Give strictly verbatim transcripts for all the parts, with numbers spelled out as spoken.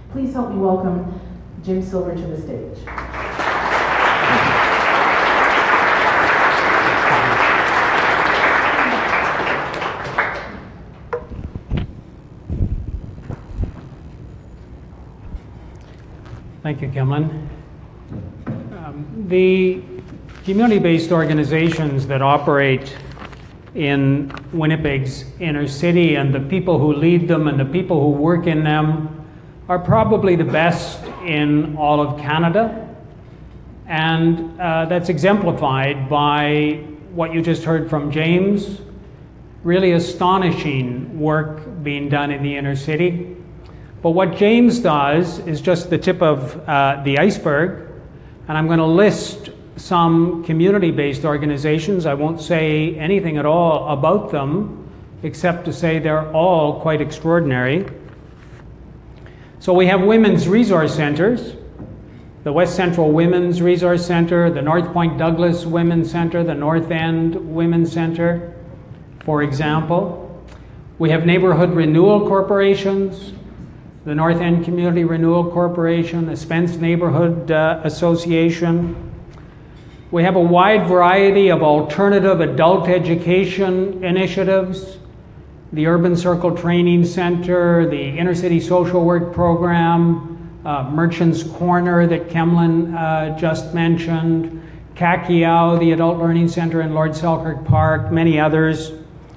Please help me welcome Jim Silver to the stage. Thank you, Kimlin. Um, the community-based organizations that operate in Winnipeg's inner city and the people who lead them and the people who work in them are probably the best in all of Canada. And uh, that's exemplified by what you just heard from James, really astonishing work being done in the inner city. But what James does is just the tip of uh, the iceberg, and I'm going to list some community-based organizations. I won't say anything at all about them, except to say they're all quite extraordinary. So we have women's resource centers, the West Central Women's Resource Center, the North Point Douglas Women's Center, the North End Women's Center, for example. We have neighborhood renewal corporations, the North End Community Renewal Corporation, the Spence Neighborhood uh, Association. We have a wide variety of alternative adult education initiatives, the Urban Circle Training Center, the Inner City Social Work Program, uh, Merchants Corner that Kimlin uh, just mentioned, Kakiao, the Adult Learning Center in Lord Selkirk Park, many others.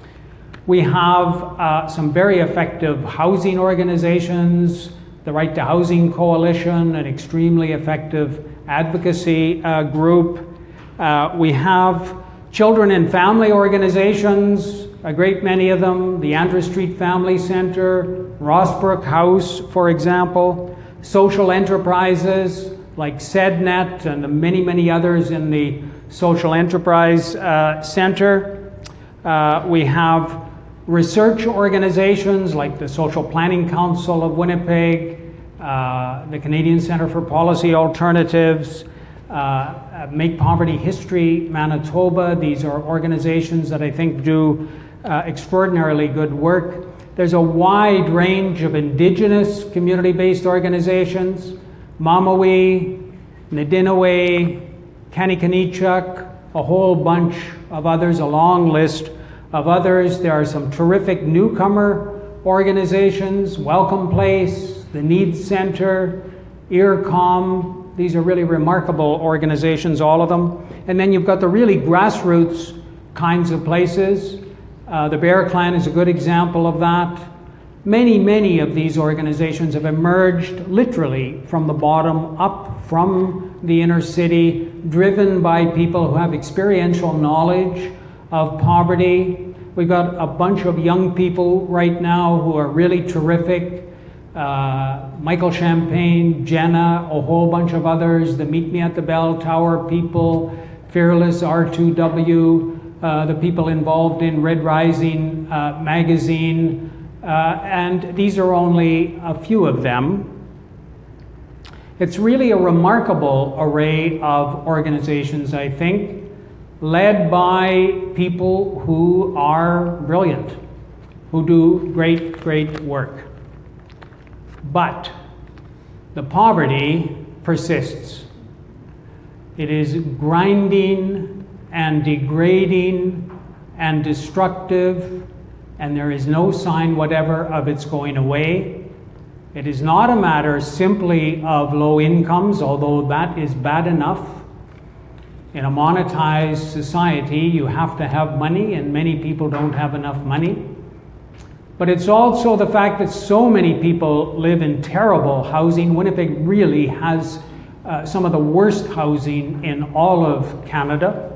We have uh, some very effective housing organizations, the Right to Housing Coalition, an extremely effective advocacy uh, group. Uh, we have children and family organizations, a great many of them, the Andrew Street Family Center, Rossbrook House, for example, social enterprises like SEDNet and the many, many others in the Social Enterprise uh, Center. Uh, we have research organizations like the Social Planning Council of Winnipeg, uh, the Canadian Centre for Policy Alternatives, uh, Make Poverty History Manitoba. These are organizations that I think do uh, extraordinarily good work. There's a wide range of Indigenous community-based organizations, Mamawi, Nadinaway, Kanikanichak, a whole bunch of others, a long list of others. There are some terrific newcomer organizations, Welcome Place, the Needs Center, IRCOM. These are really remarkable organizations, all of them. And then you've got the really grassroots kinds of places. Uh, the Bear Clan is a good example of that. Many, many of these organizations have emerged literally from the bottom up, from the inner city, driven by people who have experiential knowledge of poverty. We've got a bunch of young people right now who are really terrific. Uh, Michael Champagne, Jenna, a whole bunch of others, the Meet Me at the Bell Tower people, Fearless R two W, uh, the people involved in Red Rising uh, magazine, uh, and these are only a few of them. It's really a remarkable array of organizations, I think, led by people who are brilliant, who do great, great work. But the poverty persists. It is grinding and degrading and destructive, and there is no sign whatever of its going away. It is not a matter simply of low incomes, although that is bad enough. In a monetized society, you have to have money, and many people don't have enough money. But it's also the fact that so many people live in terrible housing. Winnipeg really has uh, some of the worst housing in all of Canada.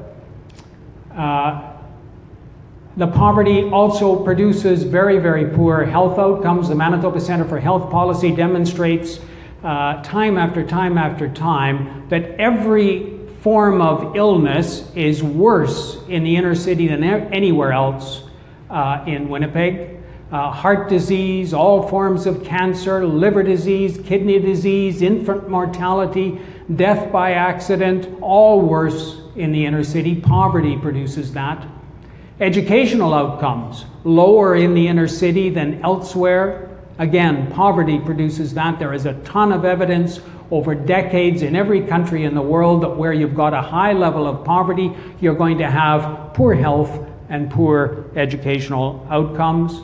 Uh, the poverty also produces very, very poor health outcomes. The Manitoba Centre for Health Policy demonstrates uh, time after time after time that every form of illness is worse in the inner city than anywhere else uh, in Winnipeg. Uh, heart disease, all forms of cancer, liver disease, kidney disease, infant mortality, death by accident, all worse in the inner city. Poverty produces that. Educational outcomes, lower in the inner city than elsewhere. Again, poverty produces that. There is a ton of evidence over decades in every country in the world that where you've got a high level of poverty, you're going to have poor health and poor educational outcomes.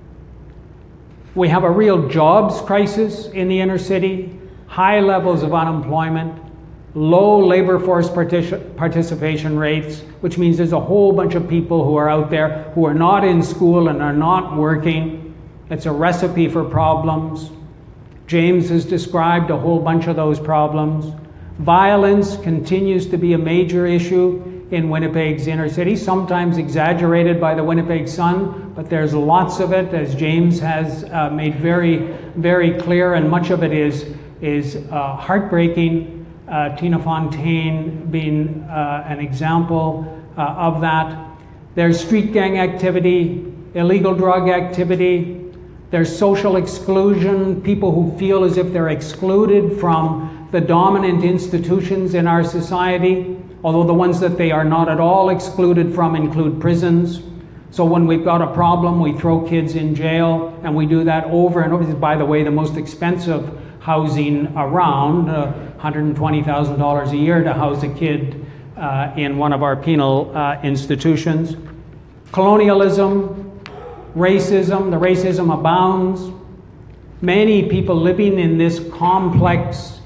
We have a real jobs crisis in the inner city, high levels of unemployment, low labor force partic- participation rates, which means there's a whole bunch of people who are out there who are not in school and are not working. It's a recipe for problems. James has described a whole bunch of those problems. Violence continues to be a major issue in Winnipeg's inner city, sometimes exaggerated by the Winnipeg Sun, but there's lots of it, as James has uh, made very, very clear, and much of it is, is uh, heartbreaking. Uh, Tina Fontaine being uh, an example uh, of that. There's street gang activity, illegal drug activity. There's social exclusion, people who feel as if they're excluded from the dominant institutions in our society, although the ones that they are not at all excluded from include prisons. So when we've got a problem, we throw kids in jail, and we do that over and over. This is, by the way, the most expensive housing around, uh, one hundred twenty thousand dollars a year to house a kid uh, in one of our penal uh, institutions. Colonialism, racism, the racism abounds. Many people living in this complex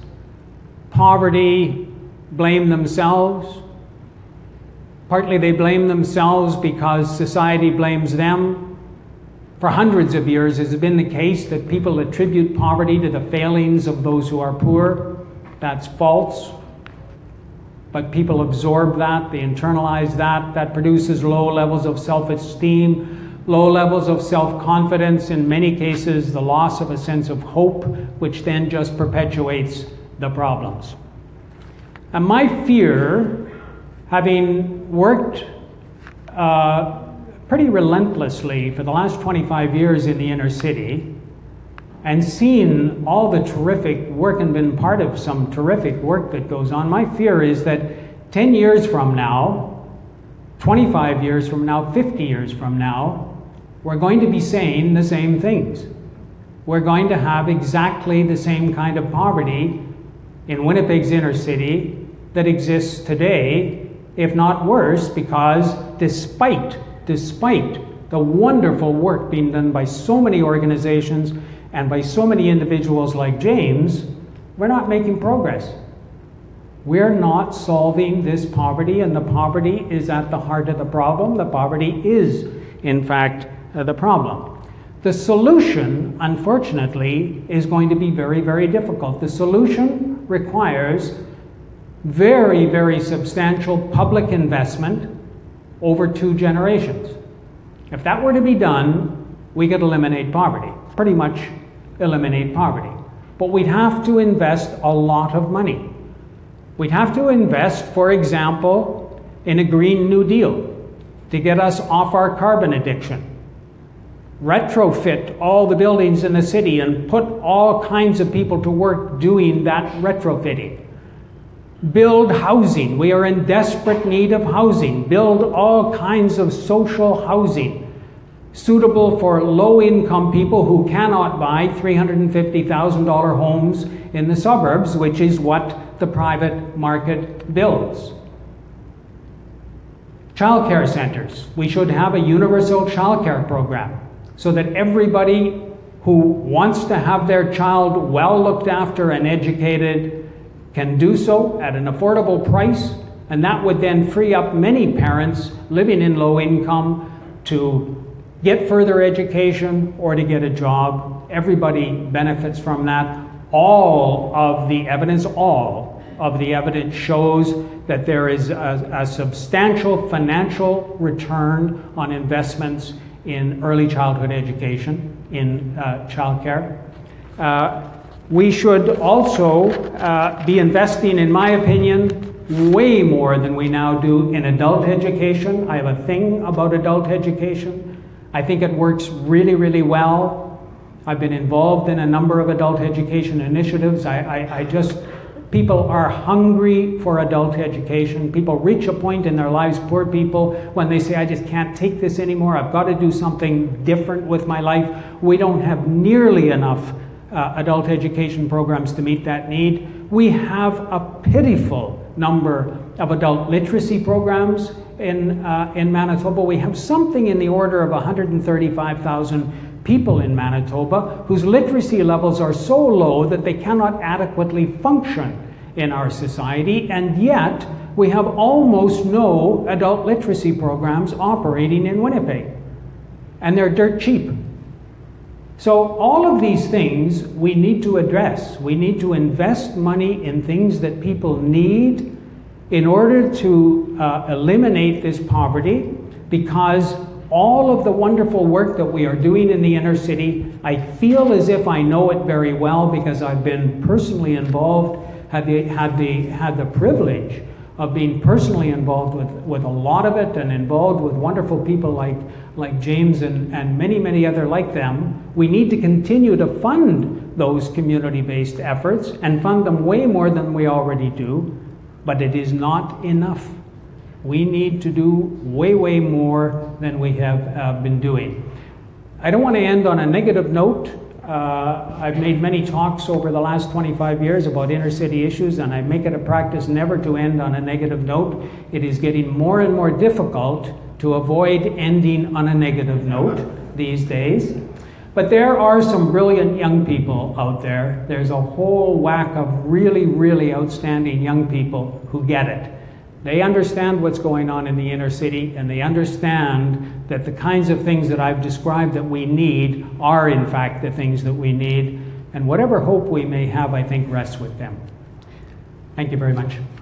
poverty blame themselves. Partly they blame themselves because society blames them. For hundreds of years it has been the case that people attribute poverty to the failings of those who are poor. That's false. But people absorb that, they internalize that. That produces low levels of self-esteem, low levels of self-confidence, in many cases the loss of a sense of hope, which then just perpetuates the problems. And my fear, having worked uh, pretty relentlessly for the last twenty-five years in the inner city, and seen all the terrific work and been part of some terrific work that goes on, my fear is that ten years from now, twenty-five years from now, fifty years from now, we're going to be saying the same things. We're going to have exactly the same kind of poverty in Winnipeg's inner city that exists today, if not worse, because despite, despite the wonderful work being done by so many organizations and by so many individuals like James, we're not making progress. We're not solving this poverty, and the poverty is at the heart of the problem. The poverty is, in fact, uh, the problem. The solution, unfortunately, is going to be very, very difficult. The solution requires very, very substantial public investment over two generations. If that were to be done, we could eliminate poverty, pretty much eliminate poverty. But we'd have to invest a lot of money. We'd have to invest, for example, in a Green New Deal to get us off our carbon addiction. Retrofit all the buildings in the city and put all kinds of people to work doing that retrofitting. Build housing. We are in desperate need of housing. Build all kinds of social housing suitable for low-income people who cannot buy three hundred fifty thousand dollars homes in the suburbs, which is what the private market builds. Childcare centers. We should have a universal childcare program so that everybody who wants to have their child well looked after and educated can do so at an affordable price, and that would then free up many parents living in low income to get further education or to get a job. Everybody benefits from that. All of the evidence, all of the evidence shows that there is a, a substantial financial return on investments in early childhood education, in uh, childcare. Uh, we should also uh, be investing, in my opinion, way more than we now do in adult education. I have a thing about adult education. I think it works really, really well. I've been involved in a number of adult education initiatives. I, I, I just People are hungry for adult education. People reach a point in their lives, poor people, when they say, I just can't take this anymore. I've got to do something different with my life. We don't have nearly enough uh, adult education programs to meet that need. We have a pitiful number of adult literacy programs in, uh, in Manitoba. We have something in the order of one hundred thirty-five thousand people in Manitoba whose literacy levels are so low that they cannot adequately function in our society, and yet we have almost no adult literacy programs operating in Winnipeg, and they're dirt cheap. So all of these things we need to address. We need to invest money in things that people need in order to uh, eliminate this poverty, because all of the wonderful work that we are doing in the inner city, I feel as if I know it very well because I've been personally involved, had the, had the, had the privilege of being personally involved with, with a lot of it, and involved with wonderful people like, like James and, and many, many other like them. We need to continue to fund those community-based efforts and fund them way more than we already do, but it is not enough. We need to do way, way more than we have uh, been doing. I don't want to end on a negative note. Uh, I've made many talks over the last twenty-five years about inner city issues, and I make it a practice never to end on a negative note. It is getting more and more difficult to avoid ending on a negative note these days. But there are some brilliant young people out there. There's a whole whack of really, really outstanding young people who get it. They understand what's going on in the inner city, and they understand that the kinds of things that I've described that we need are in fact the things that we need, and whatever hope we may have, I think, rests with them. Thank you very much.